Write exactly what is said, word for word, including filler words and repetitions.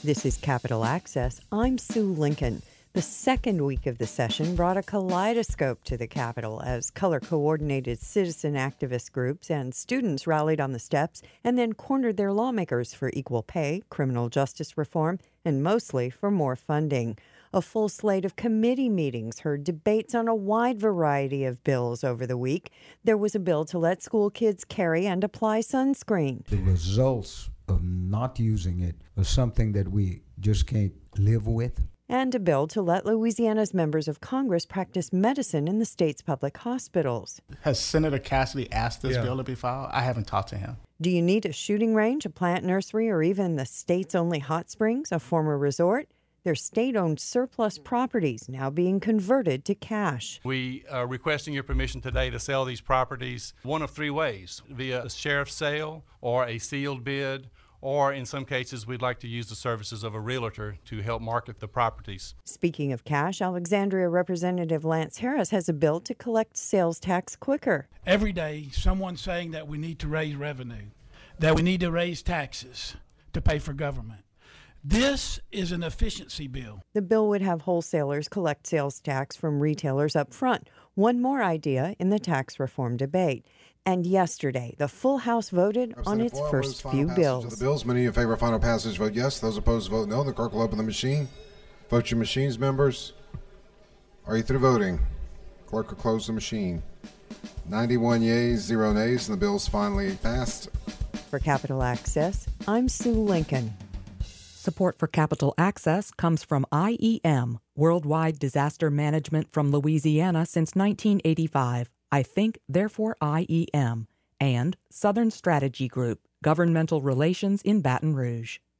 This is Capitol Access. I'm Sue Lincoln. The second week of the session brought a kaleidoscope to the Capitol as color-coordinated citizen activist groups and students rallied on the steps and then cornered their lawmakers for equal pay, criminal justice reform, and mostly for more funding. A full slate of committee meetings heard debates on a wide variety of bills over the week. There was a bill to let school kids carry and apply sunscreen. The results of not using it is something that we just can't live with. And a bill to let Louisiana's members of Congress practice medicine in the state's public hospitals. Has Senator Cassidy asked this Yeah. bill to be filed? I haven't talked to him. Do you need a shooting range, a plant nursery, or even the state's only hot springs, a former resort? They're state-owned surplus properties now being converted to cash. We are requesting your permission today to sell these properties one of three ways: via a sheriff's sale or a sealed bid, or in some cases we'd like to use the services of a realtor to help market the properties. Speaking of cash, Alexandria Representative Lance Harris has a bill to collect sales tax quicker. Every day, someone's saying that we need to raise revenue, that we need to raise taxes to pay for government. This is an efficiency bill. The bill would have wholesalers collect sales tax from retailers up front. One more idea in the tax reform debate. And yesterday, the full House voted on its first few bills. Of the bills. Many in favor of final passage vote yes. Those opposed vote no. The clerk will open the machine. Vote your machines, members. Are you through voting? Clerk will close the machine. ninety-one yeas, zero nays, and the bill's finally passed. For Capitol Access, I'm Sue Lincoln. Support for Capitol Access comes from I E M, Worldwide Disaster Management from Louisiana since nineteen eighty-five. I think, therefore I E M, and Southern Strategy Group, Governmental Relations in Baton Rouge.